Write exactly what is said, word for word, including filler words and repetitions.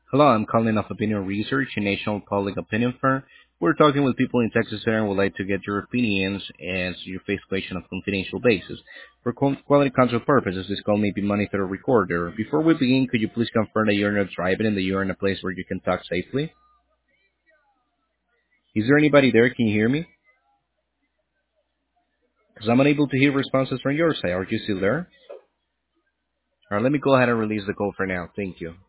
Hello, I'm calling off Opinion Research, a national public opinion firm. We're talking with people in Texas area and would like to get your opinions and your face question on a confidential basis. For qu- quality control purposes, this call may be monitored or recorded. Before we begin, could you please confirm that you're not driving and that you're in a place where you can talk safely? Is there anybody there? Can you hear me? Because I'm unable to hear responses from your side. Are you still there? All right, let me go ahead and release the call for now. Thank you.